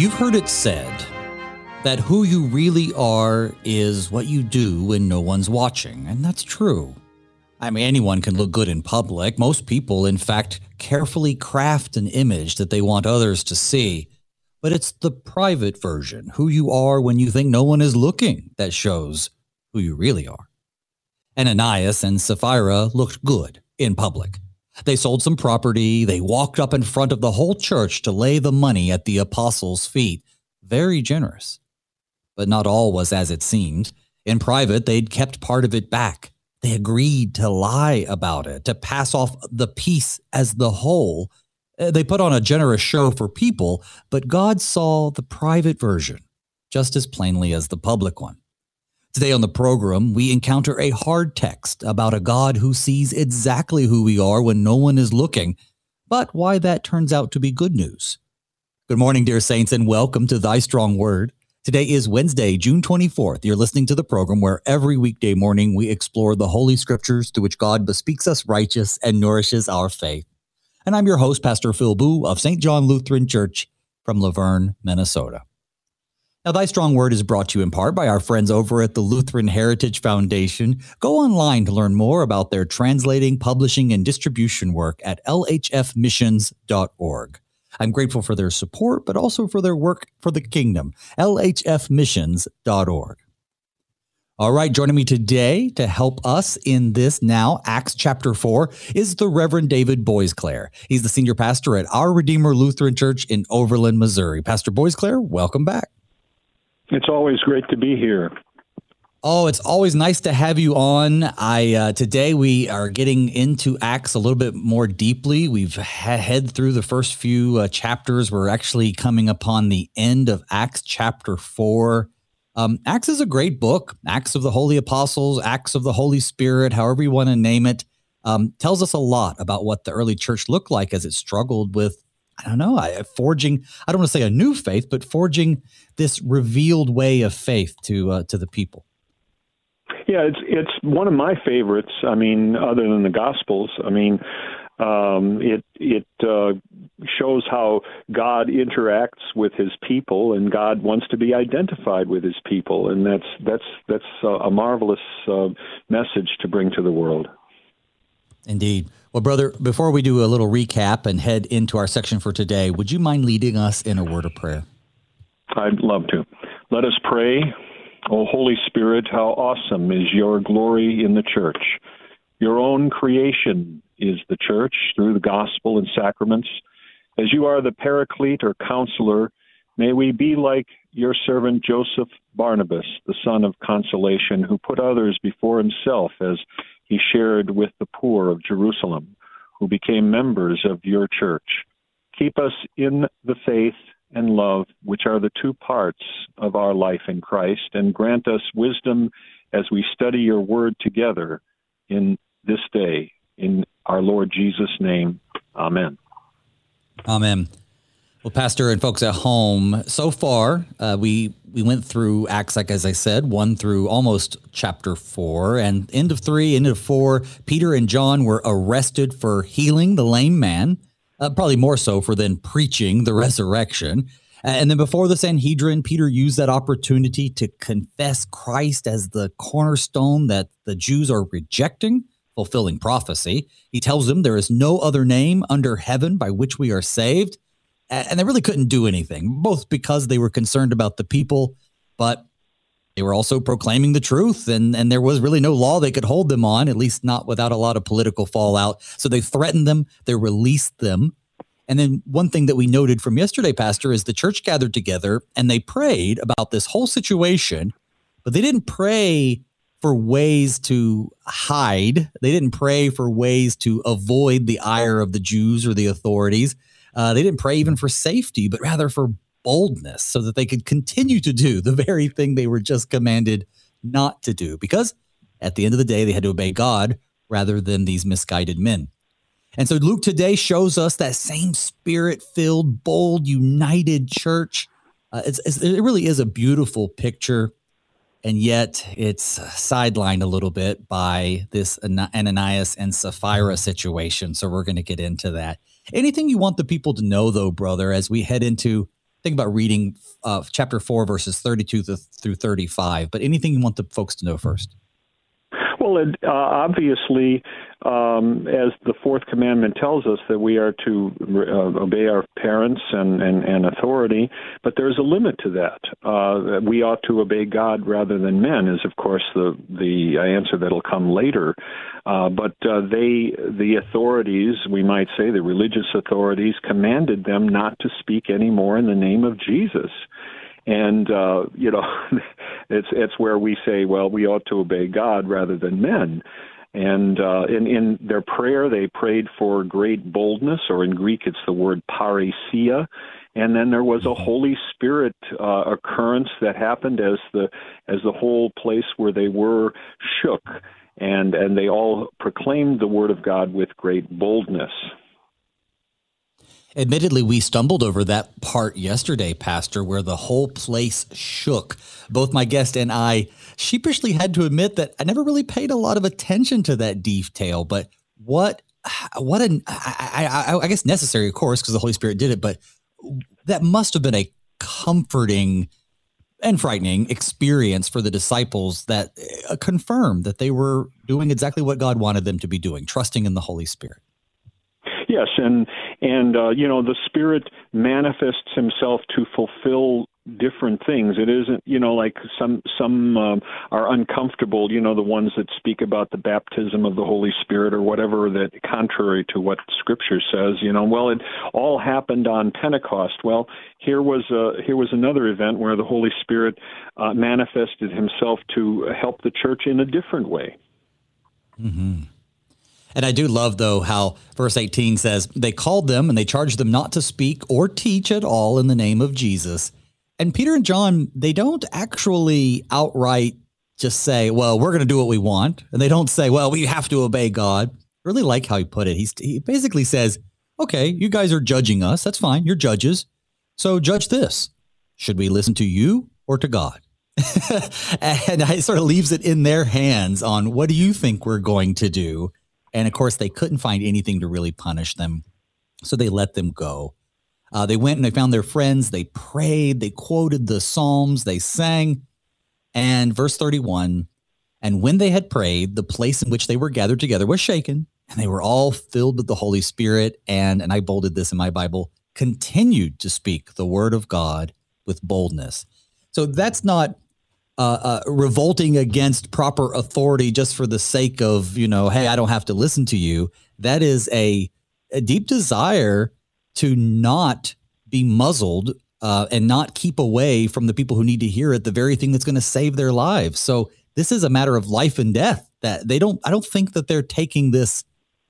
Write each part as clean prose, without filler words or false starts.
You've heard it said that who you really are is what you do when no one's watching, and that's true. I mean, anyone can look good in public. Most people, in fact, carefully craft an image that they want others to see. But it's the private version, who you are when you think no one is looking, that shows who you really are. Ananias and Sapphira looked good in public. They sold some property. They walked up in front of the whole church to lay the money at the apostles' feet. Very generous. But not all was as it seemed. In private, they'd kept part of it back. They agreed to lie about it, to pass off the piece as the whole. They put on a generous show for people, but God saw the private version just as plainly as the public one. Today on the program, we encounter a hard text about a God who sees exactly who we are when no one is looking, but why that turns out to be good news. Good morning, dear saints, and welcome to Thy Strong Word. Today is Wednesday, June 24th. You're listening to the program where every weekday morning we explore the Holy Scriptures through which God bespeaks us righteous and nourishes our faith. And I'm your host, Pastor Phil Boo of St. John Lutheran Church from Laverne, Minnesota. Now, Thy Strong Word is brought to you in part by our friends over at the Lutheran Heritage Foundation. Go online to learn more about their translating, publishing, and distribution work at lhfmissions.org. I'm grateful for their support, but also for their work for the kingdom, lhfmissions.org. All right, joining me today to help us in this now, Acts chapter 4, is the Reverend David Boisclair. He's the senior pastor at Our Redeemer Lutheran Church in Overland, Missouri. Pastor Boisclair, welcome back. It's always great to be here. Oh, it's always nice to have you on. Today we are getting into Acts a little bit more deeply. We've head through the first few chapters. We're actually coming upon the end of Acts chapter 4. Acts is a great book. Acts of the Holy Apostles, Acts of the Holy Spirit, however you want to name it, tells us a lot about what the early church looked like as it struggled with, forging, I don't want to say a new faith, but forging this revealed way of faith to the people. Yeah, it's one of my favorites. I mean, other than the Gospels, it shows how God interacts with His people, and God wants to be identified with His people, and that's a marvelous message to bring to the world. Indeed. Well, brother, before we do a little recap and head into our section for today, would you mind leading us in a word of prayer? I'd love to. Let us pray. O Holy Spirit, how awesome is your glory in the church. Your own creation is the church through the gospel and sacraments. As you are the paraclete or counselor, may we be like your servant Joseph Barnabas, the son of consolation, who put others before himself as he shared with the poor of Jerusalem, who became members of your church. Keep us in the faith and love, which are the two parts of our life in Christ, and grant us wisdom as we study your word together in this day. In our Lord Jesus' name, amen. Amen. Well, Pastor and folks at home, so far we went through Acts, like as I said, 1 through almost chapter 4, and end of 3, end of 4, Peter and John were arrested for healing the lame man, probably more so for then preaching the resurrection. And then before the Sanhedrin, Peter used that opportunity to confess Christ as the cornerstone that the Jews are rejecting, fulfilling prophecy. He tells them there is no other name under heaven by which we are saved. And they really couldn't do anything, both because they were concerned about the people, but they were also proclaiming the truth. And there was really no law they could hold them on, at least not without a lot of political fallout. So they threatened them, they released them. And then one thing that we noted from yesterday, Pastor, is the church gathered together and they prayed about this whole situation, but they didn't pray for ways to hide. They didn't pray for ways to avoid the ire of the Jews or the authorities. They didn't pray even for safety, but rather for boldness so that they could continue to do the very thing they were just commanded not to do. Because at the end of the day, they had to obey God rather than these misguided men. And so Luke today shows us that same spirit-filled, bold, united church. It really is a beautiful picture. And yet it's sidelined a little bit by this Ananias and Sapphira situation. So we're going to get into that. Anything you want the people to know, though, brother, as we head into think about reading chapter 4, verses 32 through 35. But anything you want the folks to know first? Well, obviously, as the fourth commandment tells us that we are to obey our parents and authority, but there's a limit to that. We ought to obey God rather than men is, of course, the answer that'll come later. But the authorities, we might say, the religious authorities, commanded them not to speak anymore in the name of Jesus. And, it's where we say, well, we ought to obey God rather than men. And in their prayer, they prayed for great boldness, or in Greek, it's the word parousia. And then there was a Holy Spirit occurrence that happened as the whole place where they were shook. And they all proclaimed the word of God with great boldness. Admittedly, we stumbled over that part yesterday, Pastor, where the whole place shook. Both my guest and I sheepishly had to admit that I never really paid a lot of attention to that detail. But I guess necessary, of course, because the Holy Spirit did it. But that must have been a comforting and frightening experience for the disciples that confirmed that they were doing exactly what God wanted them to be doing, trusting in the Holy Spirit. Yes, and the Spirit manifests himself to fulfill different things. It isn't, like some are uncomfortable, the ones that speak about the baptism of the Holy Spirit or whatever, that contrary to what Scripture says, well, it all happened on Pentecost. Well, here was another event where the Holy Spirit manifested himself to help the church in a different way. Mm-hmm. And I do love, though, how verse 18 says, they called them and they charged them not to speak or teach at all in the name of Jesus. And Peter and John, they don't actually outright just say, well, we're going to do what we want. And they don't say, well, we have to obey God. I really like how he put it. He basically says, okay, you guys are judging us. That's fine. You're judges. So judge this. Should we listen to you or to God? And it sort of leaves it in their hands on what do you think we're going to do? And of course, they couldn't find anything to really punish them. So they let them go. They went and they found their friends. They prayed. They quoted the Psalms. They sang. And verse 31, and when they had prayed, the place in which they were gathered together was shaken, and they were all filled with the Holy Spirit. And I bolded this in my Bible, continued to speak the word of God with boldness. So that's not revolting against proper authority just for the sake of, hey, I don't have to listen to you. That is a deep desire to not be muzzled and not keep away from the people who need to hear it, the very thing that's going to save their lives. So this is a matter of life and death that I don't think that they're taking this,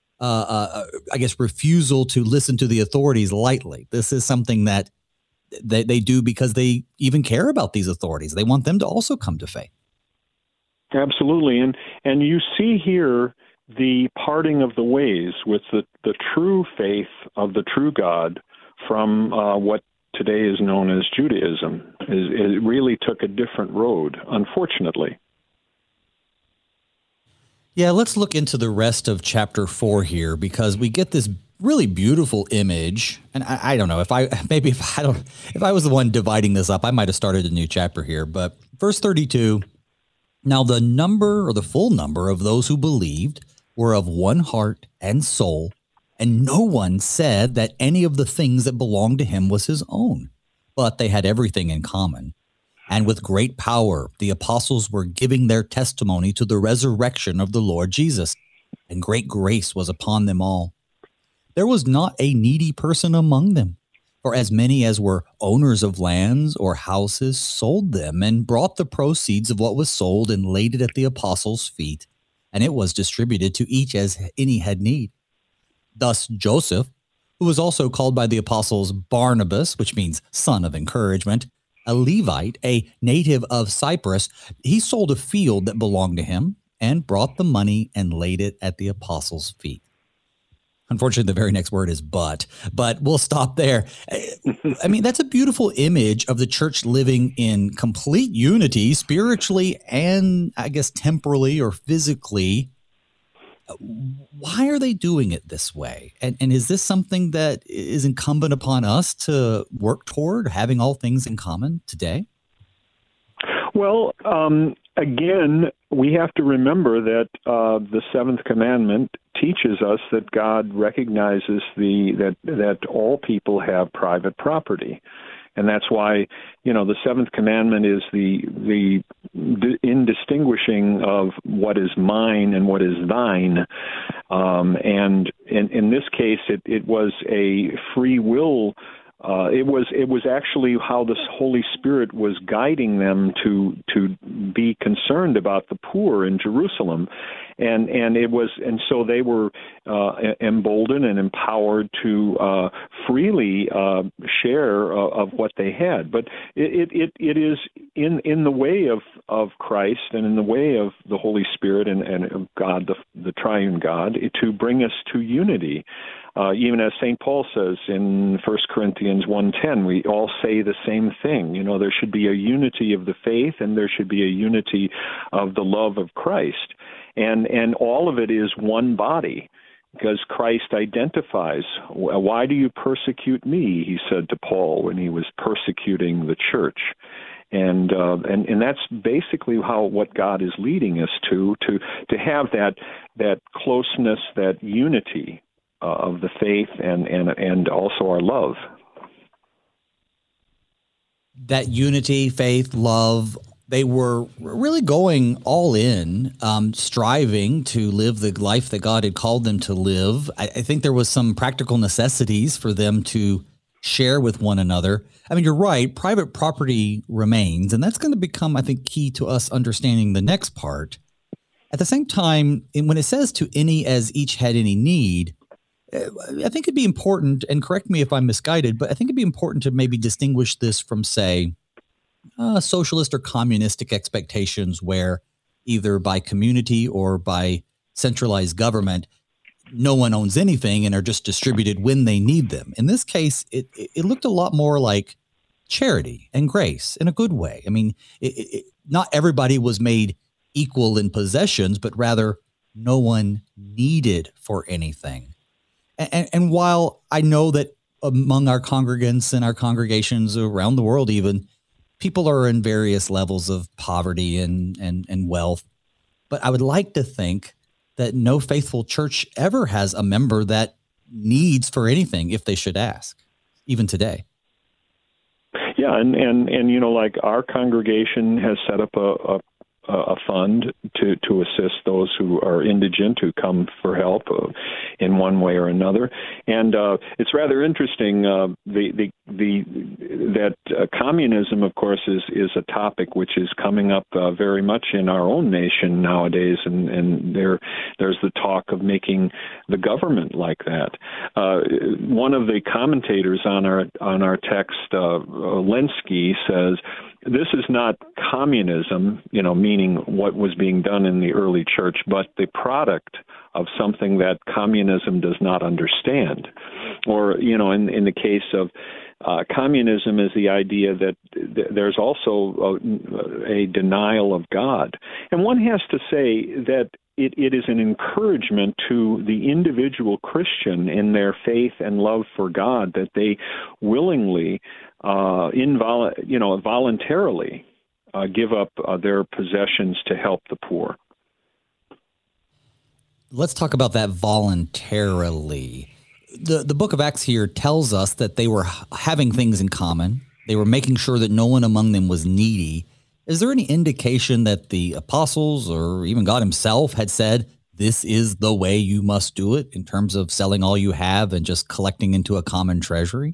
refusal to listen to the authorities lightly. This is something that they do because they even care about these authorities. They want them to also come to faith. Absolutely. And you see here the parting of the ways with the true faith of the true God from what today is known as Judaism. It really took a different road, unfortunately. Yeah, let's look into the rest of chapter 4 here, because we get this really beautiful image. And I don't know if I was the one dividing this up, I might have started a new chapter here. But verse 32, now the number, or the full number, of those who believed were of one heart and soul, and no one said that any of the things that belonged to him was his own, but they had everything in common. And with great power, the apostles were giving their testimony to the resurrection of the Lord Jesus, and great grace was upon them all. There was not a needy person among them, for as many as were owners of lands or houses sold them and brought the proceeds of what was sold and laid it at the apostles' feet, and it was distributed to each as any had need. Thus Joseph, who was also called by the apostles Barnabas, which means son of encouragement, a Levite, a native of Cyprus, he sold a field that belonged to him and brought the money and laid it at the apostles' feet. Unfortunately, the very next word is but we'll stop there. I mean, that's a beautiful image of the church living in complete unity, spiritually and I guess temporally or physically. Why are they doing it this way? And is this something that is incumbent upon us to work toward, having all things in common today? Well, again, we have to remember that the seventh commandment teaches us that God recognizes that all people have private property. And that's why, the seventh commandment is the in distinguishing of what is mine and what is thine. And in this case, it was a free will. It was actually how the Holy Spirit was guiding them to be concerned about the poor in Jerusalem, and so they were emboldened and empowered to freely share of what they had. But it is in the way of Christ and in the way of the Holy Spirit and of God, the triune God, to bring us to unity. Even as St. Paul says in 1 Corinthians 1:10, we all say the same thing. There should be a unity of the faith, and there should be a unity of the love of Christ. And all of it is one body, because Christ identifies, why do you persecute me, he said to Paul when he was persecuting the church. And that's basically what God is leading us to have that closeness, that unity of the faith and also our love. That unity, faith, love, they were really going all in, striving to live the life that God had called them to live. I think there was some practical necessities for them to share with one another. I mean, you're right, private property remains, and that's going to become, I think, key to us understanding the next part. At the same time, when it says to any as each had any need, I think it'd be important, and correct me if I'm misguided, but I think it'd be important to maybe distinguish this from, say, socialist or communistic expectations where either by community or by centralized government, no one owns anything and are just distributed when they need them. In this case, it looked a lot more like charity and grace in a good way. I mean, not everybody was made equal in possessions, but rather no one needed for anything. And while I know that among our congregants and our congregations around the world, even people are in various levels of poverty and wealth, but I would like to think that no faithful church ever has a member that needs for anything if they should ask, even today. Yeah, and like our congregation has set up a fund to assist those who are indigent who come for help in one way or another, and it's rather interesting. That communism, of course, is a topic which is coming up very much in our own nation nowadays, and there's the talk of making the government like that. One of the commentators on our text, Lenski, says, this is not communism, meaning what was being done in the early church, but the product of something that communism does not understand. Or, in the case of communism is the idea that there's also a denial of God. And one has to say that it is an encouragement to the individual Christian in their faith and love for God that they willingly, voluntarily give up their possessions to help the poor. Let's talk about that voluntarily. The book of Acts here tells us that they were having things in common. They were making sure that no one among them was needy. Is there any indication that the apostles or even God himself had said, this is the way you must do it in terms of selling all you have and just collecting into a common treasury?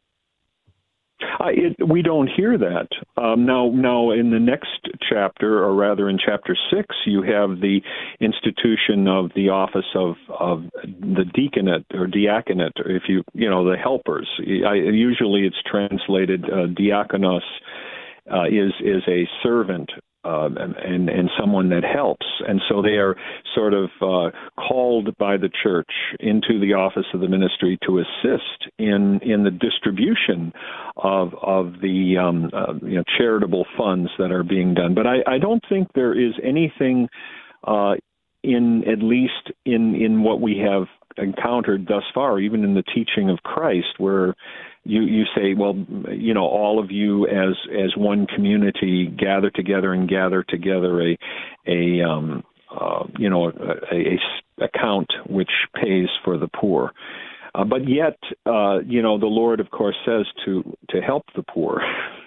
We don't hear that. Now, in the next chapter, or rather in chapter 6, you have the institution of the office of the deaconate or diaconate, or the helpers. Usually it's translated diakonos is a servant and someone that helps. And so they are sort of called by the church into the office of the ministry to assist in the distribution of the charitable funds that are being done. But I don't think there is anything in at least in what we have encountered thus far, even in the teaching of Christ, where you say, well, all of you as one community gather together a account which pays for the poor. But yet, the Lord, of course, says to help the poor.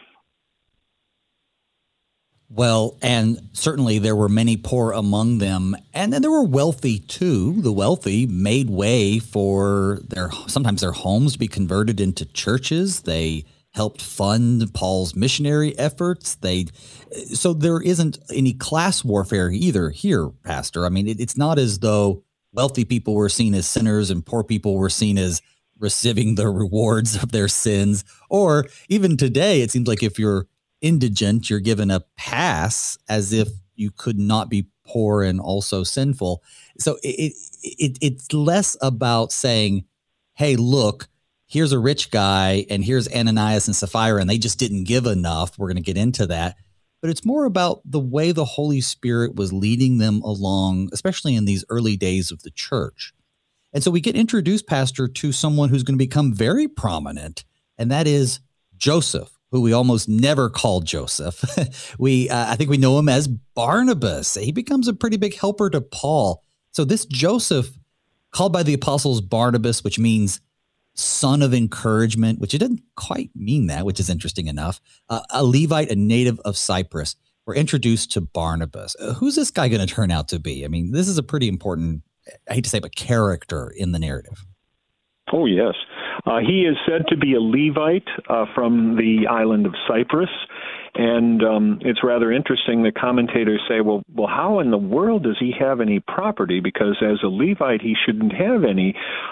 Well, and certainly there were many poor among them, and then there were wealthy too. The wealthy made way for sometimes their homes to be converted into churches. They helped fund Paul's missionary efforts. So there isn't any class warfare either here, Pastor. I mean, it's not as though wealthy people were seen as sinners and poor people were seen as receiving the rewards of their sins. Or even today, it seems like if you're indigent, you're given a pass as if you could not be poor and also sinful. So it's less about saying, hey, look, here's a rich guy and here's Ananias and Sapphira, and they just didn't give enough. We're going to get into that. But it's more about the way the Holy Spirit was leading them along, especially in these early days of the church. And so we get introduced, Pastor, to someone who's going to become very prominent, and that is Joseph, who we almost never call Joseph. I think we know him as Barnabas. He becomes a pretty big helper to Paul. So this Joseph, called by the apostles Barnabas, which means son of encouragement, which it doesn't quite mean that, which is interesting enough. A Levite, a native of Cyprus. We're introduced to Barnabas. Who's this guy going to turn out to be? I mean, this is a pretty important, I hate to say, but character in the narrative. Oh, yes. He is said to be a Levite from the island of Cyprus. And it's rather interesting. The commentators say, well, how in the world does he have any property? Because as a Levite, he shouldn't have any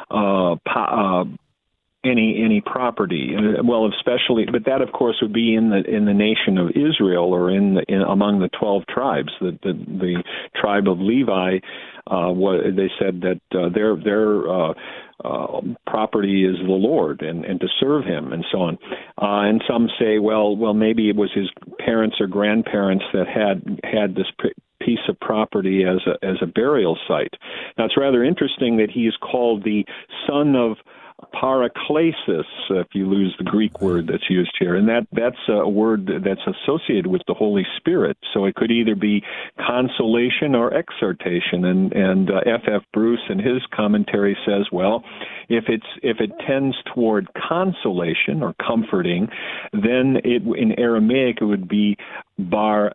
property. Well, especially, but that of course would be in the nation of Israel, or among the 12 tribes. The tribe of Levi, they said that their property is the Lord, and to serve Him, and so on. And some say, well, maybe it was his parents or grandparents that had this piece of property as a burial site. Now, it's rather interesting that he is called the son of Paraklesis, if you lose the Greek word that's used here. And that's a word that's associated with the Holy Spirit. So it could either be consolation or exhortation. And F.F. Bruce in his commentary says, well, if it tends toward consolation or comforting, then in Aramaic it would be bar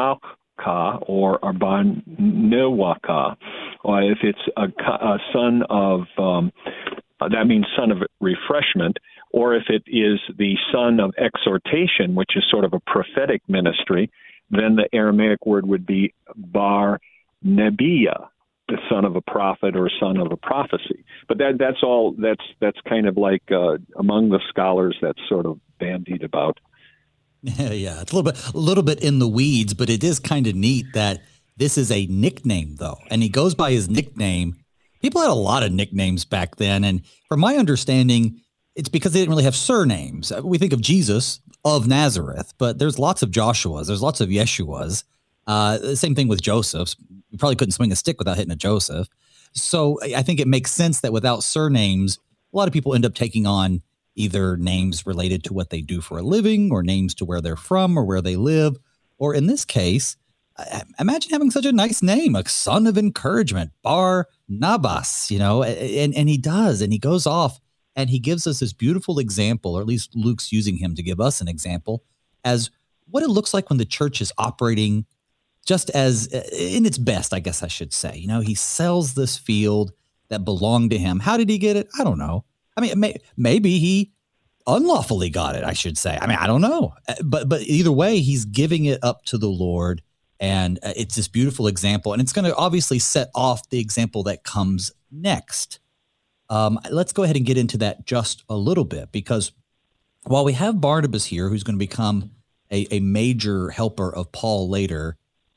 or Bar Newaka. Or if it's a son of that means son of refreshment, or if it is the son of exhortation, which is sort of a prophetic ministry, then the Aramaic word would be Bar Nebiah, the son of a prophet or son of a prophecy. But that's kind of like among the scholars that's sort of bandied about. Yeah, it's a little bit in the weeds, but it is kind of neat that this is a nickname, though, and he goes by his nickname. People had a lot of nicknames back then, and from my understanding, it's because they didn't really have surnames. We think of Jesus of Nazareth, but there's lots of Joshuas, there's lots of Yeshuas. The same thing with Joseph's. You probably couldn't swing a stick without hitting a Joseph. So I think it makes sense that without surnames, a lot of people end up taking on either names related to what they do for a living, or names to where they're from or where they live. Or in this case, imagine having such a nice name, a son of encouragement, Barnabas, and he does, and he goes off and he gives us this beautiful example, or at least Luke's using him to give us an example, as what it looks like when the church is operating just as in its best, I guess I should say. He sells this field that belonged to him. How did he get it? I don't know. I mean, maybe he unlawfully got it, I should say. I mean, I don't know. But either way, he's giving it up to the Lord. And it's this beautiful example. And it's going to obviously set off the example that comes next. Let's go ahead and get into that just a little bit, because while we have Barnabas here, who's going to become a major helper of Paul later,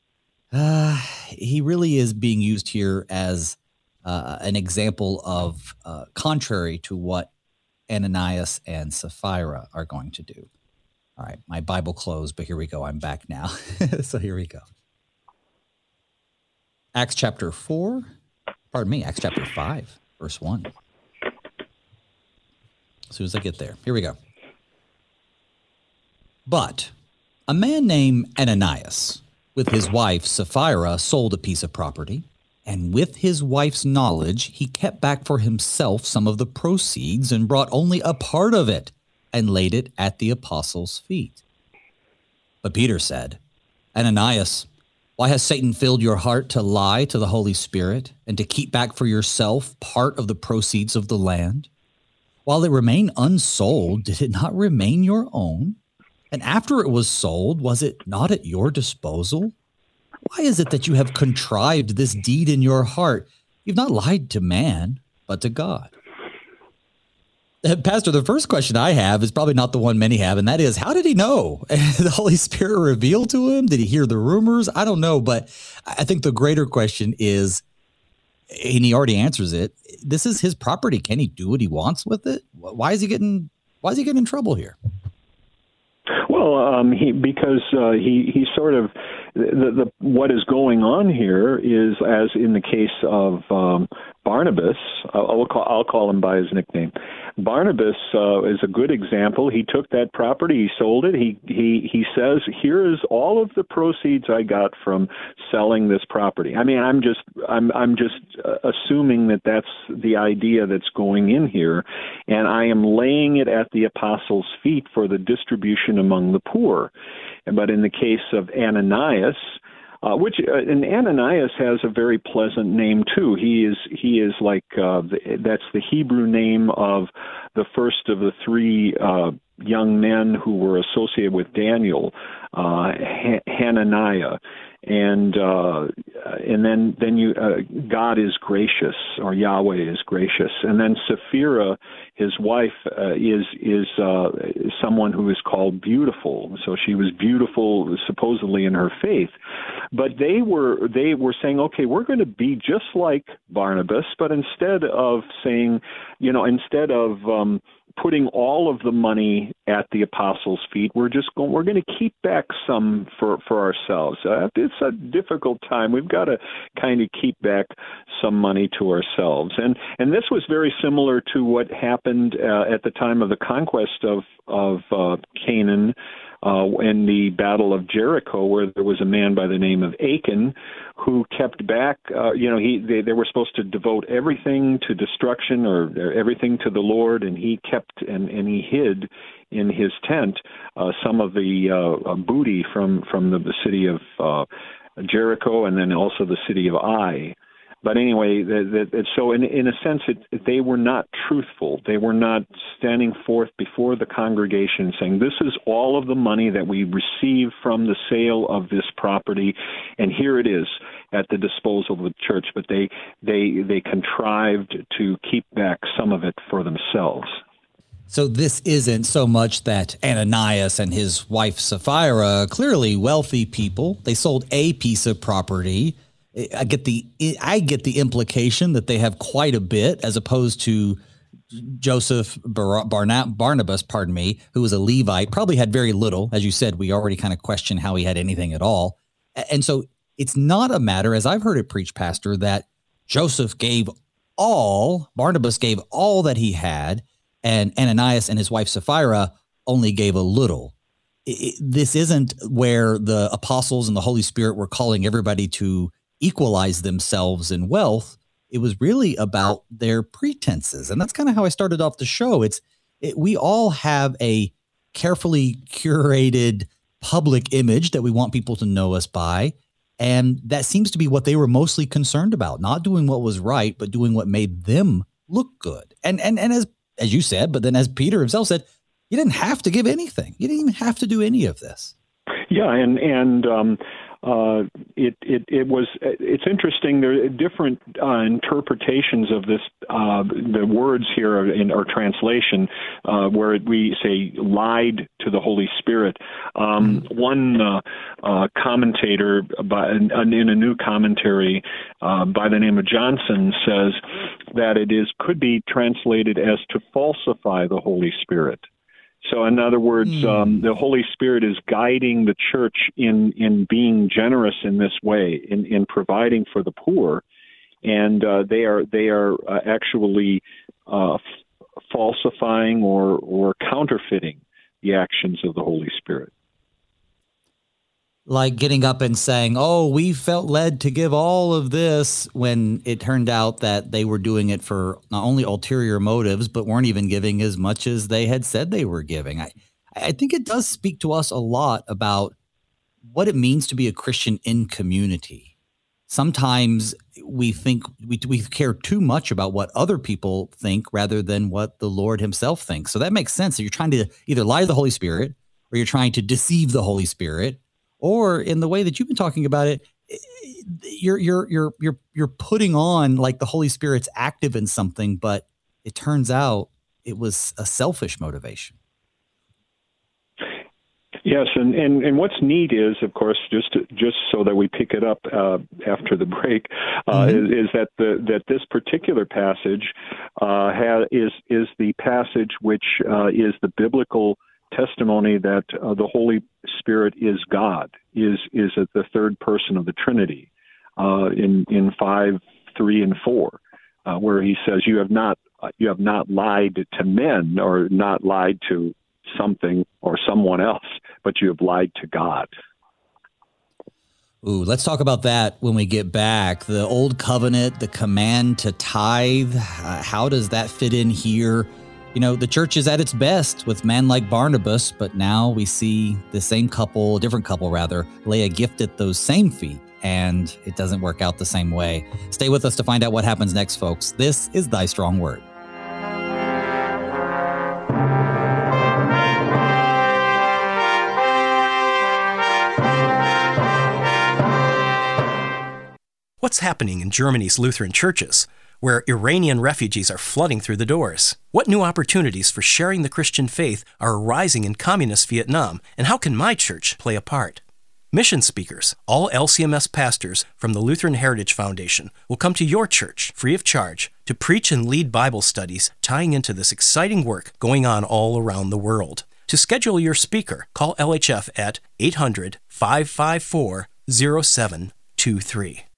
he really is being used here as an example of contrary to what Ananias and Sapphira are going to do. All right, my Bible closed, but here we go. I'm back now. So here we go. Acts chapter 5, verse 1. As soon as I get there. Here we go. But a man named Ananias, with his wife Sapphira, sold a piece of property, and with his wife's knowledge, he kept back for himself some of the proceeds and brought only a part of it and laid it at the apostles' feet. But Peter said, Ananias, why has Satan filled your heart to lie to the Holy Spirit and to keep back for yourself part of the proceeds of the land? While it remained unsold, did it not remain your own? And after it was sold, was it not at your disposal? Why is it that you have contrived this deed in your heart? You've not lied to man, but to God. Pastor, the first question I have is probably not the one many have, and that is, how did he know? The Holy Spirit revealed to him? Did he hear the rumors? I don't know, but I think the greater question is, and he already answers it, this is his property. Can he do what he wants with it? Why is he getting in trouble here? Well, he sort of what is going on here is, as in the case of Barnabas, I'll call him by his nickname. Barnabas is a good example. He took that property, he sold it. He says, "Here is all of the proceeds I got from selling this property." I mean, I'm just assuming that that's the idea that's going in here, and I am laying it at the apostles' feet for the distribution among the poor. But in the case of Ananias, and Ananias has a very pleasant name too. He is like that's the Hebrew name of the first of the three young men who were associated with Daniel, Hananiah, and then you God is gracious, or Yahweh is gracious, and then Sapphira, his wife, is someone who is called beautiful. So she was beautiful supposedly in her faith, but they were saying, okay, we're going to be just like Barnabas, but instead of saying, putting all of the money at the apostles' feet, we're going to keep back some for ourselves. It's a difficult time. We've got to kind of keep back some money to ourselves. And this was very similar to what happened at the time of the conquest of Canaan, in the Battle of Jericho, where there was a man by the name of Achan who kept back. They were supposed to devote everything to destruction, or everything to the Lord, and he kept and he hid in his tent some of the booty from the city of Jericho, and then also the city of Ai. But anyway, so in a sense, they were not truthful. They were not standing forth before the congregation saying, this is all of the money that we received from the sale of this property, and here it is at the disposal of the church. But they contrived to keep back some of it for themselves. So this isn't so much that Ananias and his wife Sapphira, clearly wealthy people, they sold a piece of property. I get the implication that they have quite a bit, as opposed to Joseph Barnabas, who was a Levite, probably had very little. As you said, we already kind of question how he had anything at all. And so it's not a matter, as I've heard it preached, Pastor, that Barnabas gave all that he had, and Ananias and his wife Sapphira only gave a little. This isn't where the apostles and the Holy Spirit were calling everybody to equalize themselves in wealth. It was really about their pretenses. And that's kind of how I started off the show. We all have a carefully curated public image that we want people to know us by. And that seems to be what they were mostly concerned about, not doing what was right, but doing what made them look good. And as you said, but then as Peter himself said, you didn't have to give anything. You didn't even have to do any of this. Yeah. It's interesting. There are different interpretations of this, the words here in our translation, where we say lied to the Holy Spirit. One commentator in a new commentary by the name of Johnson says that could be translated as to falsify the Holy Spirit. So, in other words, the Holy Spirit is guiding the church in being generous in this way, in providing for the poor, and they are actually falsifying or counterfeiting the actions of the Holy Spirit. Like getting up and saying, "Oh, we felt led to give all of this," when it turned out that they were doing it for not only ulterior motives, but weren't even giving as much as they had said they were giving. I think it does speak to us a lot about what it means to be a Christian in community. Sometimes we think we care too much about what other people think rather than what the Lord himself thinks. So that makes sense. So you're trying to either lie to the Holy Spirit, or you're trying to deceive the Holy Spirit, or in the way that you've been talking about it, you're putting on like the Holy Spirit's active in something, but it turns out it was a selfish motivation. Yes, and what's neat is, of course, just so that we pick it up after the break, is that this particular passage is the passage which is the biblical testimony that the Holy Spirit is God, is at the third person of the Trinity, in 5:3 and 4, where he says, "You have not lied to men, or not lied to something or someone else, but you have lied to God." Ooh, let's talk about that when we get back. The Old Covenant, the command to tithe, how does that fit in here? You know, the church is at its best with men like Barnabas, but now we see the same couple, a different couple rather, lay a gift at those same feet, and it doesn't work out the same way. Stay with us to find out what happens next, folks. This is Thy Strong Word. What's happening in Germany's Lutheran churches, where Iranian refugees are flooding through the doors? What new opportunities for sharing the Christian faith are arising in communist Vietnam, and how can my church play a part? Mission speakers, all LCMS pastors from the Lutheran Heritage Foundation, will come to your church free of charge to preach and lead Bible studies tying into this exciting work going on all around the world. To schedule your speaker, call LHF at 800-554-0723.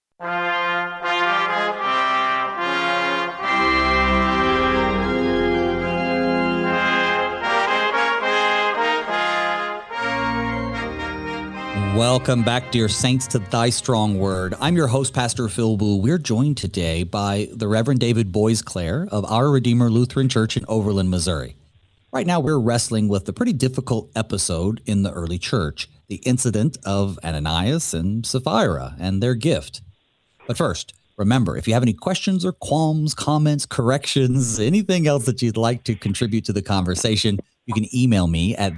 Welcome back, dear saints, to Thy Strong Word. I'm your host, Pastor Phil Boo. We're joined today by the Reverend David Boisclair of Our Redeemer Lutheran Church in Overland, Missouri. Right now, we're wrestling with a pretty difficult episode in the early church, the incident of Ananias and Sapphira and their gift. But first, remember, if you have any questions or qualms, comments, corrections, anything else that you'd like to contribute to the conversation, you can email me at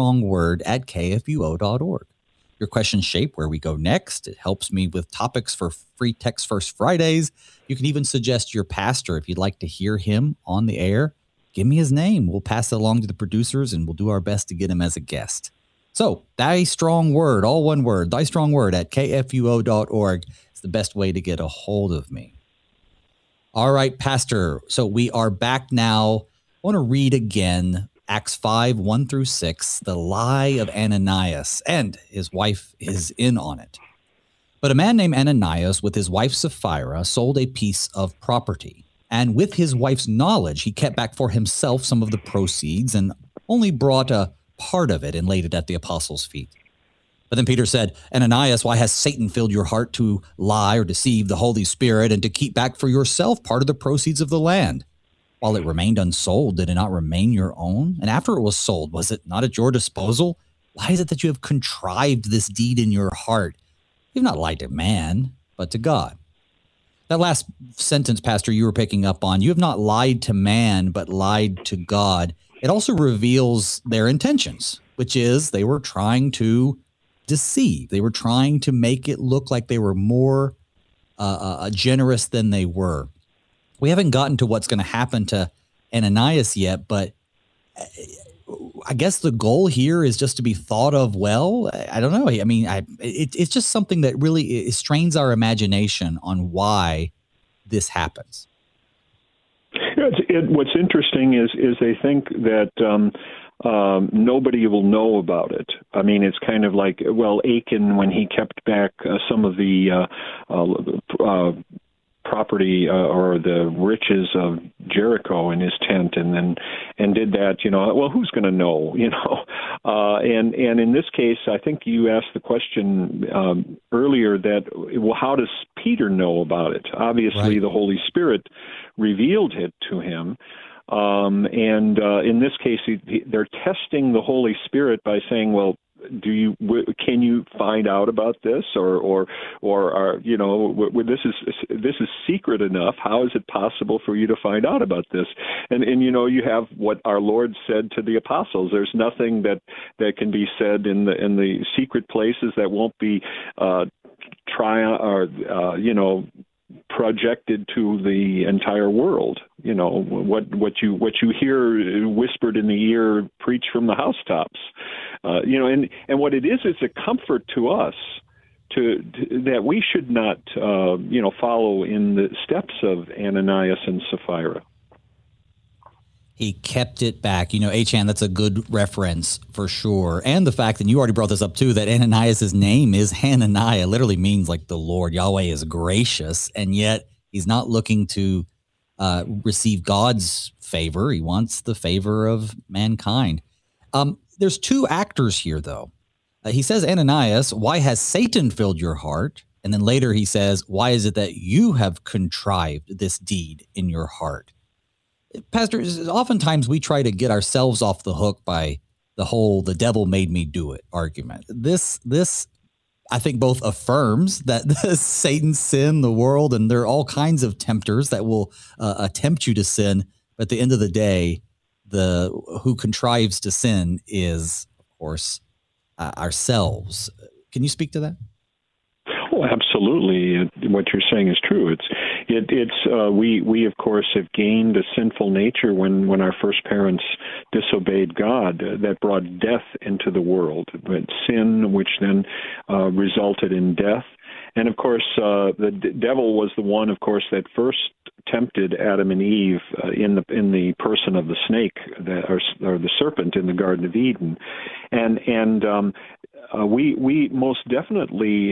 thystrongword@kfuo.org. Your questions shape where we go next. It helps me with topics for Free Text First Fridays. You can even suggest your pastor if you'd like to hear him on the air. Give me his name. We'll pass it along to the producers, and we'll do our best to get him as a guest. So, Thy Strong Word, all one word, thystrongword@kfuo.org is the best way to get a hold of me. All right, Pastor. So we are back now. I want to read again Acts 5:1-6, the lie of Ananias, and his wife is in on it. But a man named Ananias with his wife Sapphira sold a piece of property. And with his wife's knowledge, he kept back for himself some of the proceeds and only brought a part of it and laid it at the apostles' feet. But then Peter said, "Ananias, why has Satan filled your heart to lie or deceive the Holy Spirit and to keep back for yourself part of the proceeds of the land? While it remained unsold, did it not remain your own? And after it was sold, was it not at your disposal? Why is it that you have contrived this deed in your heart? You have not lied to man, but to God." That last sentence, Pastor, you were picking up on, you have not lied to man, but lied to God. It also reveals their intentions, which is they were trying to deceive. They were trying to make it look like they were more generous than they were. We haven't gotten to what's going to happen to Ananias yet, but I guess the goal here is just to be thought of well. I don't know. I mean, it's just something that really strains our imagination on why this happens. What's interesting is they think that nobody will know about it. I mean, it's kind of like, well, Achan, when he kept back some of the property or the riches of Jericho in his tent, and did that, well, who's going to know, and in this case, I think you asked the question earlier that, well, how does Peter know about it? Obviously, right. The Holy Spirit revealed it to him. And in this case, they're testing the Holy Spirit by saying, well, can you find out about this, or this is secret enough? How is it possible for you to find out about this? And you have what our Lord said to the apostles. There's nothing that can be said in the secret places that won't be projected to the entire world. What you hear whispered in the ear, preached from the housetops. And what it is a comfort to us that we should not follow in the steps of Ananias and Sapphira. He kept it back. Achan, that's a good reference for sure. And the fact, and you already brought this up too, that Ananias' name is Hananiah, literally means like the Lord. Yahweh is gracious, and yet he's not looking to receive God's favor. He wants the favor of mankind. There's two actors here, though. He says, Ananias, why has Satan filled your heart? And then later he says, why is it that you have contrived this deed in your heart? Pastor, oftentimes we try to get ourselves off the hook by the devil made me do it argument. This I think both affirms that Satan sinned the world, and there are all kinds of tempters that will tempt you to sin. But at the end of the day, who contrives to sin is, of course, ourselves. Can you speak to that? Oh, absolutely. What you're saying is true. We of course have gained a sinful nature when our first parents disobeyed God, that brought death into the world. But sin, which then resulted in death. And of course, the devil was the one, of course, that first tempted Adam and Eve in the person of the snake, or the serpent in the Garden of Eden, and we most definitely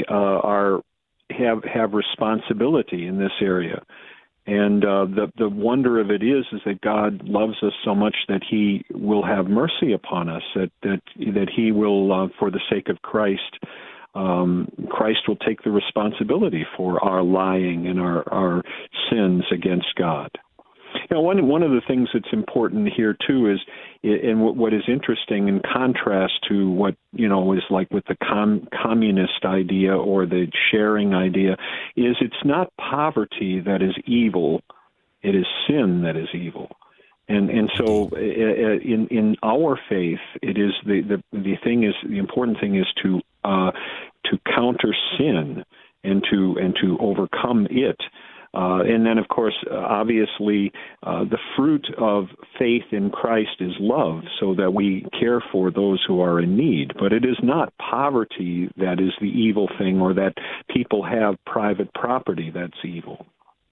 have responsibility in this area. And the wonder of it is that God loves us so much that He will have mercy upon us, that He will, for the sake of Christ, Christ will take the responsibility for our lying and our sins against God. One of the things that's important here too is, and what is interesting in contrast to what is like with the communist idea or the sharing idea, is it's not poverty that is evil; it is sin that is evil. And so in our faith, it is the important thing is to counter sin and to overcome it. And then, of course, obviously, the fruit of faith in Christ is love, so that we care for those who are in need. But it is not poverty that is the evil thing, or that people have private property that's evil.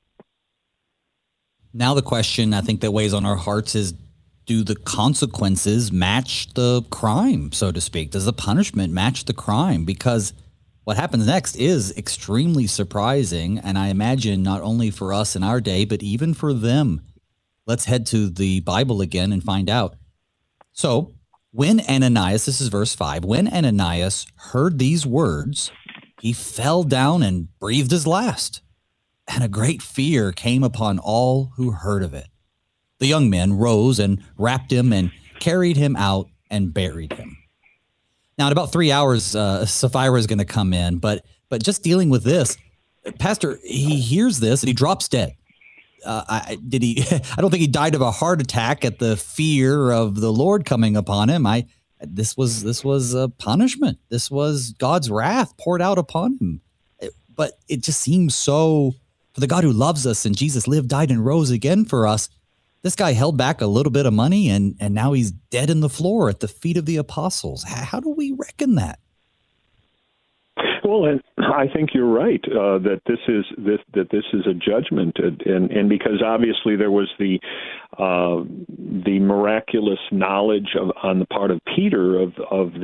Now the question I think that weighs on our hearts is, do the consequences match the crime, so to speak? Does the punishment match the crime? Because what happens next is extremely surprising, and I imagine not only for us in our day, but even for them. Let's head to the Bible again and find out. So, when Ananias, this is verse 5, when Ananias heard these words, he fell down and breathed his last, and a great fear came upon all who heard of it. The young men rose and wrapped him and carried him out and buried him. Now, in about 3 hours, Sapphira is going to come in, but just dealing with this, Pastor, he hears this and he drops dead. I don't think he died of a heart attack at the fear of the Lord coming upon him. This was a punishment. This was God's wrath poured out upon him. But it just seems so, for the God who loves us and Jesus lived, died, and rose again for us. This guy held back a little bit of money, and now he's dead in the floor at the feet of the apostles. How do we reckon that? Well, and I think you're right that this is a judgment, and because obviously there was the miraculous knowledge on the part of Peter of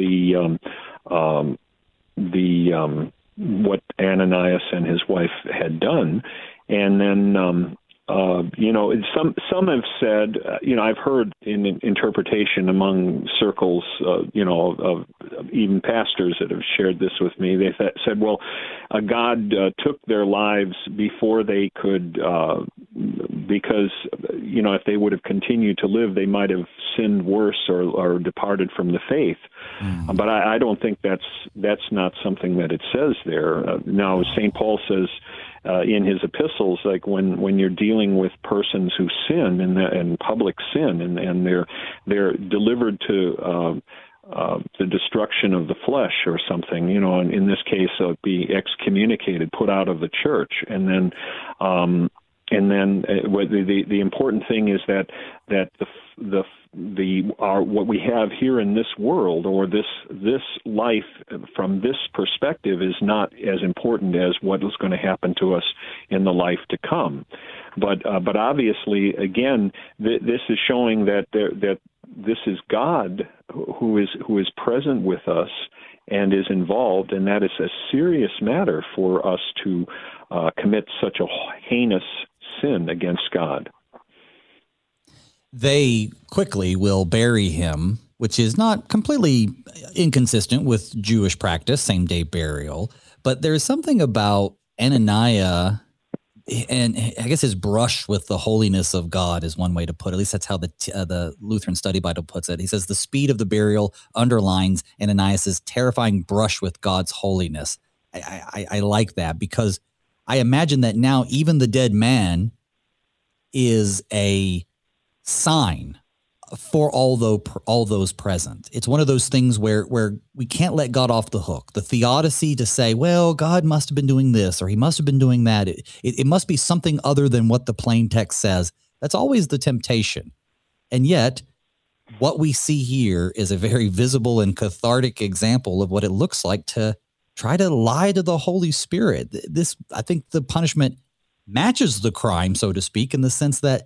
what Ananias and his wife had done, and then. Some have said, I've heard in interpretation among circles, of even pastors that have shared this with me. They said, well, God took their lives before they could, because, if they would have continued to live, they might have sinned worse or departed from the faith. Mm. But I don't think that's not something that it says there. Now, St. Paul says, in his epistles, like when you're dealing with persons who sin and public sin, and they're delivered to the destruction of the flesh or something, and in this case, be excommunicated, put out of the church, and then the important thing is that what we have here in this world, or this life from this perspective, is not as important as what is going to happen to us in the life to come. But obviously, again, this is showing that this is God who is present with us and is involved, and that is a serious matter for us to commit such a heinous sin against God. They quickly will bury him, which is not completely inconsistent with Jewish practice, same-day burial. But there's something about Ananias, and I guess his brush with the holiness of God is one way to put it. At least that's how the Lutheran Study Bible puts it. He says the speed of the burial underlines Ananias' terrifying brush with God's holiness. I like that, because I imagine that now even the dead man is a sign for all those present. It's one of those things where we can't let God off the hook. The theodicy to say, well, God must have been doing this or he must have been doing that. It must be something other than what the plain text says. That's always the temptation. And yet, what we see here is a very visible and cathartic example of what it looks like to try to lie to the Holy Spirit. This, I think the punishment matches the crime, so to speak, in the sense that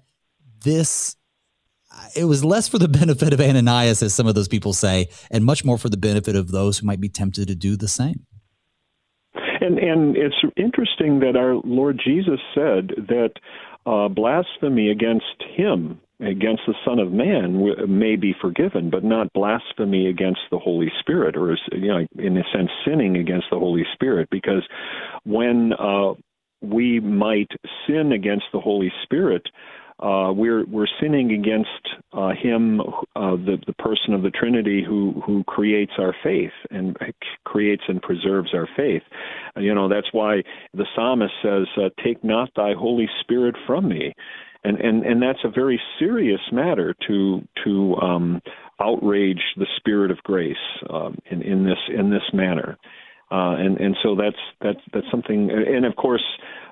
it was less for the benefit of Ananias, as some of those people say, and much more for the benefit of those who might be tempted to do the same. And it's interesting that our Lord Jesus said that blasphemy against him, against the Son of Man, may be forgiven, but not blasphemy against the Holy Spirit, or, in a sense, sinning against the Holy Spirit, because when we might sin against the Holy Spirit, we're sinning against him, the person of the Trinity who creates our faith and creates and preserves our faith. That's why the psalmist says, "Take not thy Holy Spirit from me," and that's a very serious matter to outrage the Spirit of grace in this manner, and so that's something. And of course,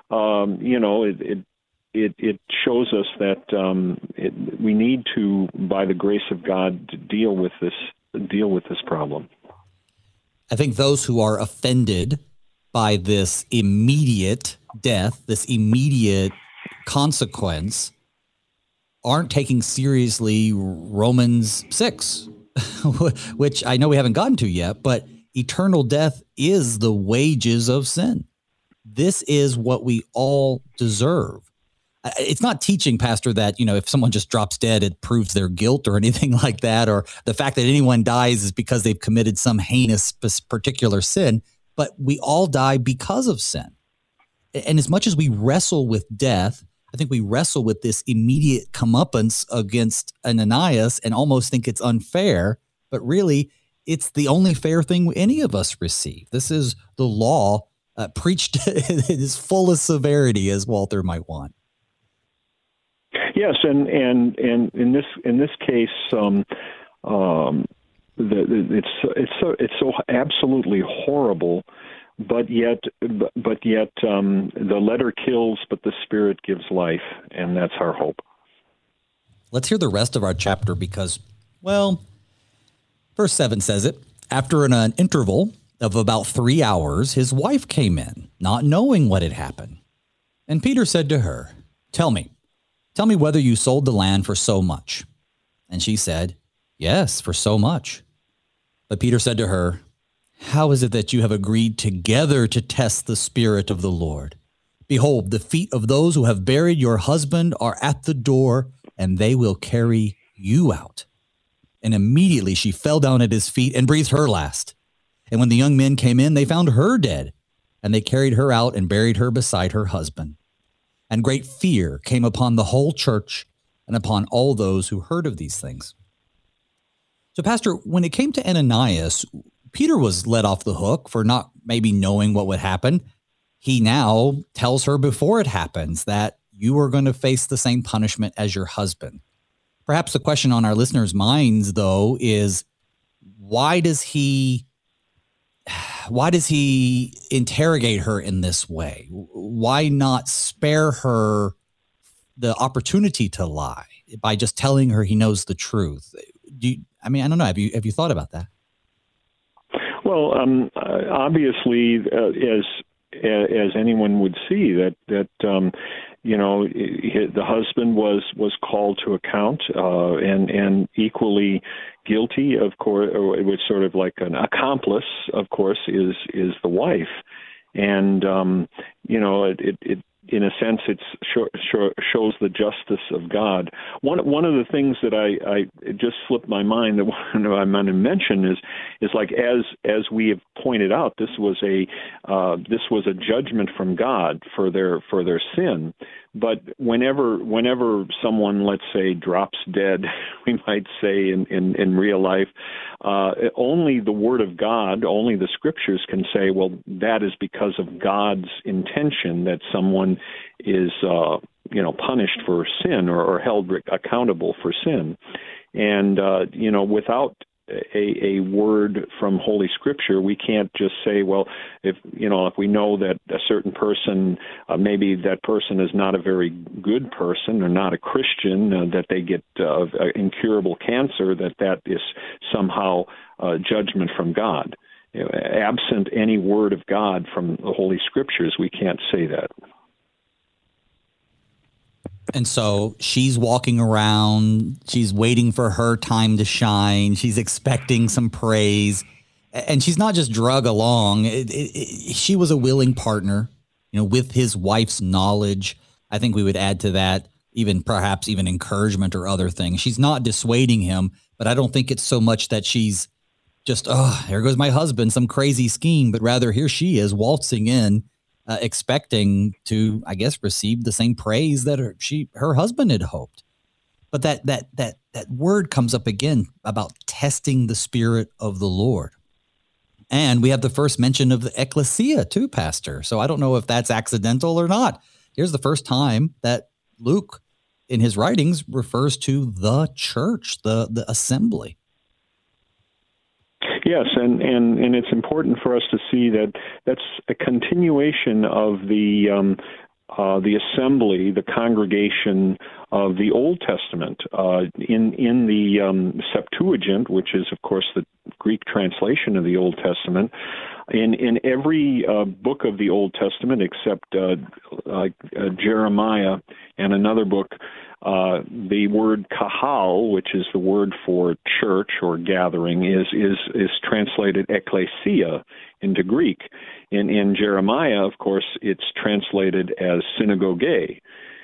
It shows us that we need to, by the grace of God, to deal with this problem. I think those who are offended by this immediate death, this immediate consequence, aren't taking seriously Romans 6, which I know we haven't gotten to yet, but eternal death is the wages of sin. This is what we all deserve. It's not teaching, Pastor, that, if someone just drops dead, it proves their guilt or anything like that, or the fact that anyone dies is because they've committed some heinous particular sin, but we all die because of sin. And as much as we wrestle with death, I think we wrestle with this immediate comeuppance against Ananias and almost think it's unfair, but really it's the only fair thing any of us receive. This is the law preached in its fullest severity, as Walther might want. Yes, and in this case, it's so absolutely horrible, but yet the letter kills, but the Spirit gives life, and that's our hope. Let's hear the rest of our chapter because, verse 7 says it. After an interval, of about 3 hours, his wife came in, not knowing what had happened. And Peter said to her, Tell me whether you sold the land for so much. And she said, Yes, for so much. But Peter said to her, How is it that you have agreed together to test the Spirit of the Lord? Behold, the feet of those who have buried your husband are at the door, and they will carry you out. And immediately she fell down at his feet and breathed her last. And when the young men came in, they found her dead, and they carried her out and buried her beside her husband. And great fear came upon the whole church and upon all those who heard of these things. So, Pastor, when it came to Ananias, Peter was let off the hook for not maybe knowing what would happen. He now tells her before it happens that you are going to face the same punishment as your husband. Perhaps the question on our listeners' minds, though, is why does he interrogate her in this way? Why not spare her the opportunity to lie by just telling her he knows the truth? I don't know. Have you thought about that? Well, obviously, as anyone would see, that the husband was called to account, and equally guilty, of course, or it was sort of like an accomplice, of course, is the wife, and it in a sense it shows the justice of God. One of the things that I just slipped my mind that I'm going to mention is like as we have pointed out, this was a judgment from God for their sin. But whenever someone, let's say, drops dead, we might say in real life, only the Word of God, only the Scriptures can say, well, that is because of God's intention that someone is punished for sin or held accountable for sin. And without a word from Holy Scripture, we can't just say, well, if we know that a certain person, maybe that person is not a very good person or not a Christian, that they get incurable cancer, that is somehow judgment from God. Absent any word of God from the Holy Scriptures, we can't say that. And so she's walking around, she's waiting for her time to shine, she's expecting some praise, and she's not just drug along. She was a willing partner, with his wife's knowledge. I think we would add to that perhaps even encouragement or other things. She's not dissuading him, but I don't think it's so much that she's just, here goes my husband, some crazy scheme, but rather here she is waltzing in, expecting to, I guess, receive the same praise that her husband had hoped. But that word comes up again about testing the Spirit of the Lord. And we have the first mention of the ecclesia too, Pastor. So I don't know if that's accidental or not. Here's the first time that Luke in his writings refers to the church, the assembly. Yes, and it's important for us to see that that's a continuation of the assembly, the congregation of the Old Testament. In the Septuagint, which is, of course, the Greek translation of the Old Testament, in every book of the Old Testament except Jeremiah and another book, the word kahal, which is the word for church or gathering, is translated ecclesia into Greek. In Jeremiah, of course, it's translated as synagoge.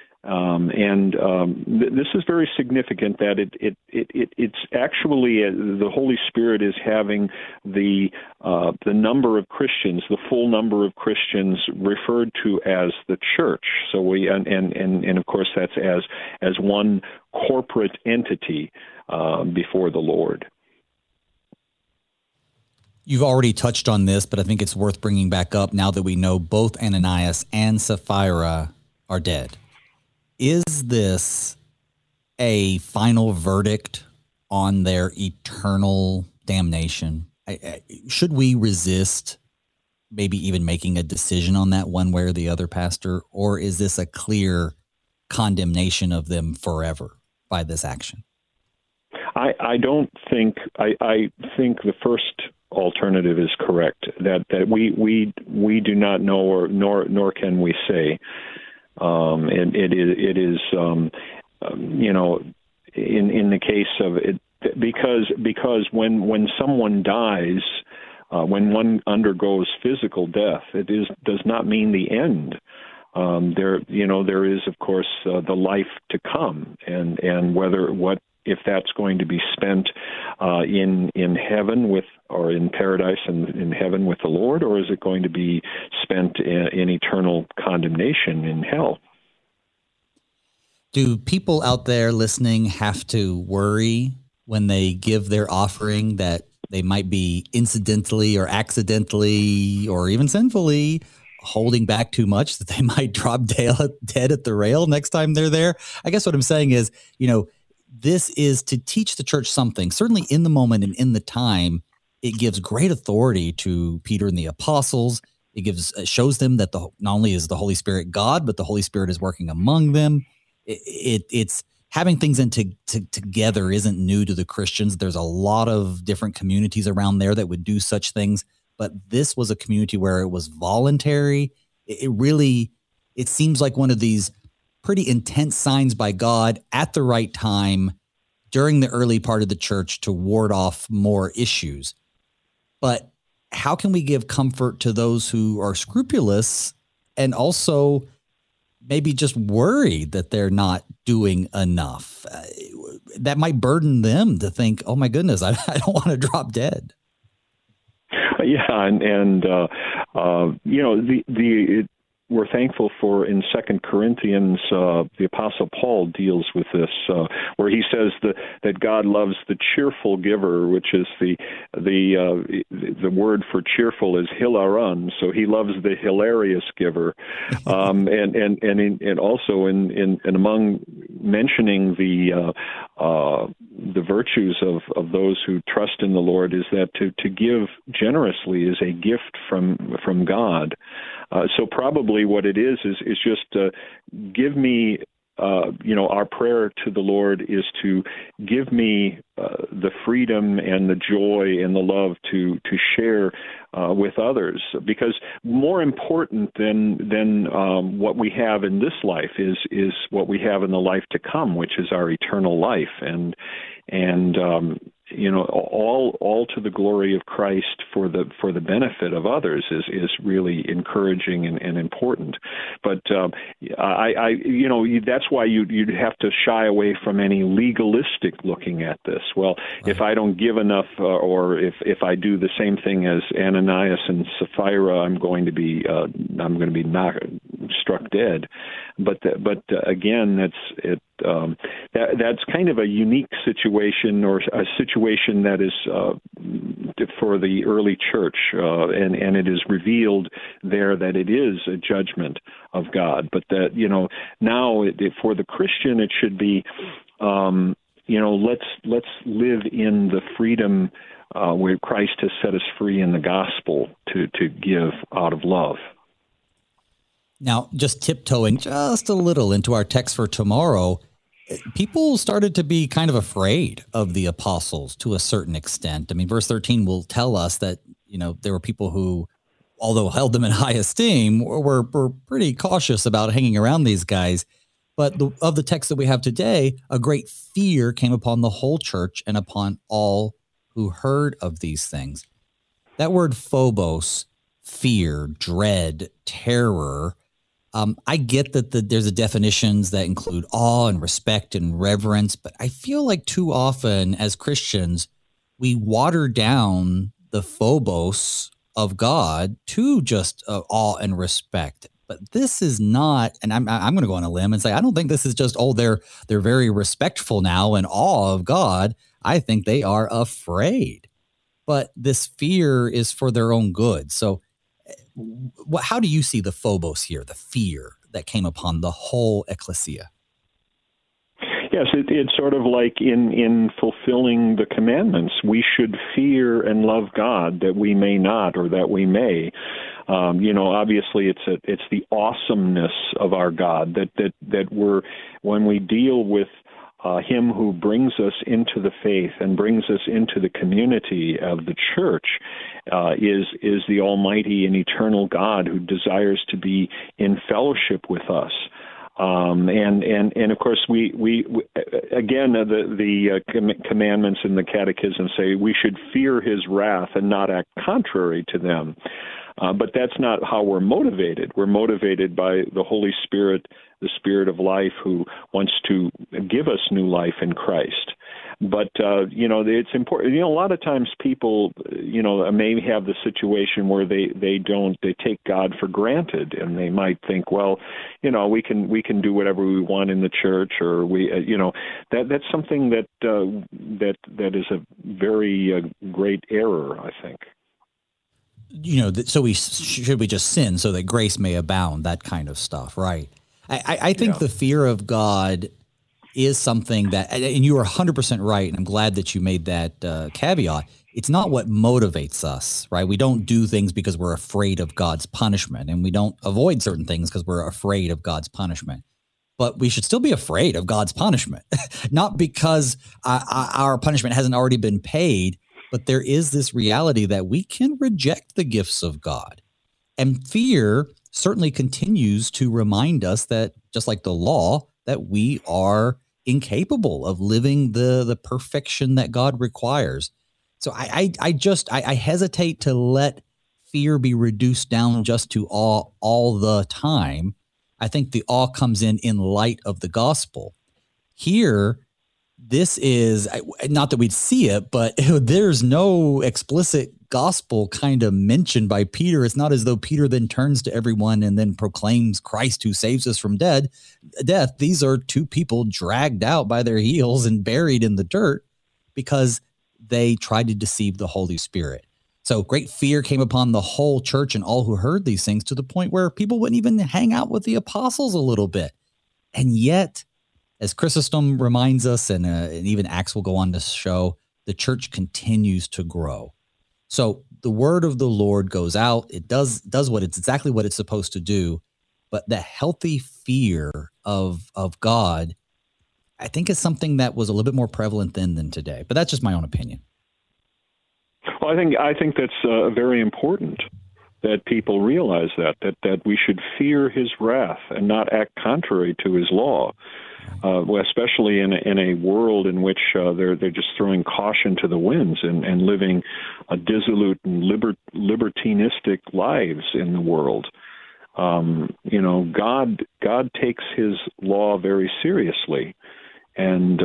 This is very significant that it's actually the Holy Spirit is having the number of Christians, the full number of Christians referred to as the church. So we and of course that's as one corporate entity before the Lord. You've already touched on this, but I think it's worth bringing back up now that we know both Ananias and Sapphira are dead. Is this a final verdict on their eternal damnation? Should we resist maybe even making a decision on that one way or the other, Pastor? Or is this a clear condemnation of them forever by this action? I don't think. I think the first alternative is correct. That we do not know, or nor can we say. It is in the case of it, because when someone dies, when one undergoes physical death, does not mean the end. There is, of course, the life to come, and if that's going to be spent in heaven or in paradise and in heaven with the Lord, or is it going to be spent in eternal condemnation in hell? Do people out there listening have to worry when they give their offering that they might be incidentally or accidentally or even sinfully holding back too much, that they might drop dead at the rail next time they're there? I guess what I'm saying is, this is to teach the church something. Certainly in the moment and in the time, it gives great authority to Peter and the apostles. It shows them that not only is the Holy Spirit God, but the Holy Spirit is working among them. It's having things together isn't new to the Christians. There's a lot of different communities around there that would do such things, but this was a community where it was voluntary. It seems like one of these pretty intense signs by God at the right time during the early part of the church to ward off more issues. But how can we give comfort to those who are scrupulous and also maybe just worried that they're not doing enough? That might burden them to think, oh my goodness, I don't want to drop dead. Yeah, we're thankful for in 2 Corinthians, the Apostle Paul deals with this, where he says that God loves the cheerful giver, which is the word for cheerful is hilaron. So he loves the hilarious giver, and also in among mentioning the virtues of those who trust in the Lord is that to give generously is a gift from God. So probably what it is just give me, our prayer to the Lord is to give me the freedom and the joy and the love to share with others. Because more important than what we have in this life is what we have in the life to come, which is our eternal life. And all to the glory of Christ for the benefit of others is really encouraging and important. But that's why you'd have to shy away from any legalistic looking at this. Well, right. If I don't give enough, or if I do the same thing as Ananias and Sapphira, I'm going to be struck dead. But again, that's kind of a unique situation, or a situation that is for the early church, and it is revealed there that it is a judgment of God. But that now for the Christian, it should be let's live in the freedom where Christ has set us free in the gospel to give out of love. Now, just tiptoeing just a little into our text for tomorrow, people started to be kind of afraid of the apostles to a certain extent. I mean, verse 13 will tell us that, there were people who, although held them in high esteem, were pretty cautious about hanging around these guys. But of the text that we have today, a great fear came upon the whole church and upon all who heard of these things. That word phobos, fear, dread, terror, I get that there's a definitions that include awe and respect and reverence, but I feel like too often as Christians, we water down the phobos of God to just awe and respect. But this is not, and I'm going to go on a limb and say, I don't think this is just, they're very respectful now and awe of God. I think they are afraid. But this fear is for their own good. So how do you see the phobos here, the fear that came upon the whole ecclesia? Yes, it's sort of like in fulfilling the commandments. We should fear and love God that we may not, or that we may. Obviously it's the awesomeness of our God that when we deal with him who brings us into the faith and brings us into the community of the church, is the Almighty and eternal God who desires to be in fellowship with us. And of course, we again, the commandments in the Catechism say we should fear his wrath and not act contrary to them. But that's not how we're motivated. We're motivated by the Holy Spirit, the Spirit of life, who wants to give us new life in Christ. But, it's important. A lot of times people, may have the situation where they take God for granted, and they might think, well, we can do whatever we want in the church, or that's something that is a very great error, I think. So should we just sin so that grace may abound, that kind of stuff, right? I think the fear of God is something that, and you are 100% right, and I'm glad that you made that caveat. It's not what motivates us, right? We don't do things because we're afraid of God's punishment, and we don't avoid certain things because we're afraid of God's punishment. But we should still be afraid of God's punishment, not because our punishment hasn't already been paid, but there is this reality that we can reject the gifts of God. And fear certainly continues to remind us that, just like the law, that we are incapable of living the perfection that God requires. So I hesitate to let fear be reduced down just to awe all the time. I think the awe comes in light of the gospel. Here, this is not that we'd see it, but there's no explicit gospel kind of mentioned by Peter. It's not as though Peter then turns to everyone and then proclaims Christ who saves us from death. These are two people dragged out by their heels and buried in the dirt because they tried to deceive the Holy Spirit. So great fear came upon the whole church and all who heard these things, to the point where people wouldn't even hang out with the apostles a little bit. And yet, as Chrysostom reminds us, and even Acts will go on to show, the church continues to grow. So the word of the Lord goes out. It does exactly what it's supposed to do. But the healthy fear of God, I think, is something that was a little bit more prevalent then than today. But that's just my own opinion. Well, I think that's very important that people realize that we should fear his wrath and not act contrary to his law. Especially in a world in which they're just throwing caution to the winds and living a dissolute and libertinistic lives in the world. God takes his law very seriously, and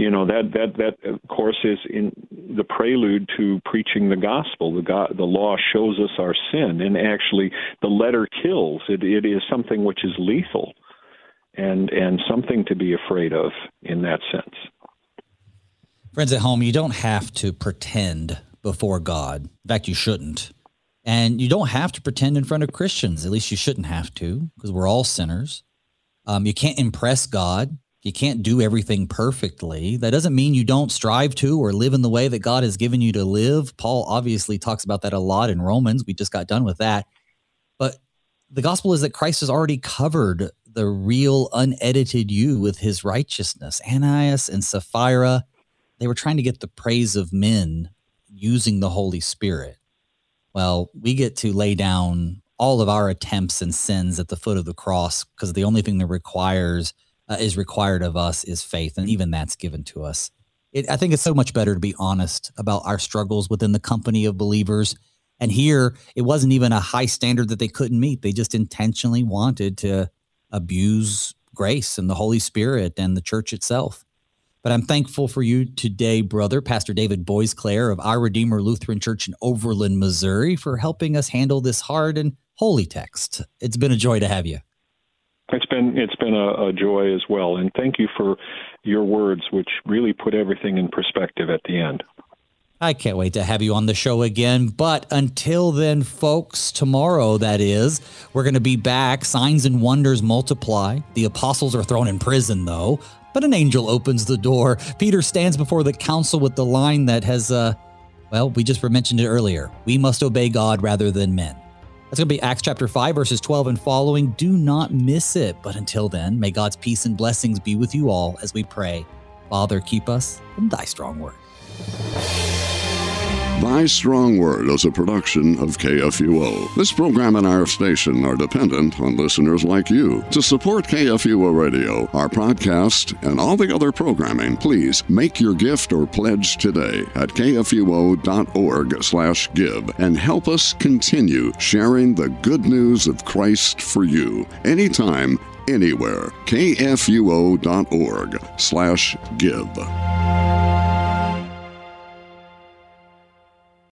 that of course is in the prelude to preaching the gospel. The law shows us our sin, and actually the letter kills. It is something which is lethal. And something to be afraid of in that sense. Friends at home, you don't have to pretend before God. In fact, you shouldn't. And you don't have to pretend in front of Christians. At least you shouldn't have to, because we're all sinners. You can't impress God. You can't do everything perfectly. That doesn't mean you don't strive to or live in the way that God has given you to live. Paul obviously talks about that a lot in Romans. We just got done with that. But the gospel is that Christ has already covered the real unedited you with his righteousness. Ananias and Sapphira, they were trying to get the praise of men using the Holy Spirit. Well, we get to lay down all of our attempts and sins at the foot of the cross, because the only thing that is required of us is faith, and even that's given to us. I think it's so much better to be honest about our struggles within the company of believers. And here, it wasn't even a high standard that they couldn't meet. They just intentionally wanted to abuse grace and the Holy Spirit and the church itself. But I'm thankful for you today, brother, Pastor David Boisclair of Our Redeemer Lutheran Church in Overland, Missouri, for helping us handle this hard and holy text. It's been a joy to have you. It's been a joy as well. And thank you for your words, which really put everything in perspective at the end. I can't wait to have you on the show again. But until then, folks, tomorrow, that is, we're going to be back. Signs and wonders multiply. The apostles are thrown in prison, though. But an angel opens the door. Peter stands before the council with the line that has, we just mentioned it earlier. We must obey God rather than men. That's going to be Acts chapter 5, verses 12 and following. Do not miss it. But until then, may God's peace and blessings be with you all as we pray Father, keep us in thy strong word. Thy Strong Word is a production of KFUO. This program and our station are dependent on listeners like you. To support KFUO Radio, our podcast, and all the other programming, please make your gift or pledge today at kfuo.org/give and help us continue sharing the good news of Christ for you. Anytime, anywhere. kfuo.org/give.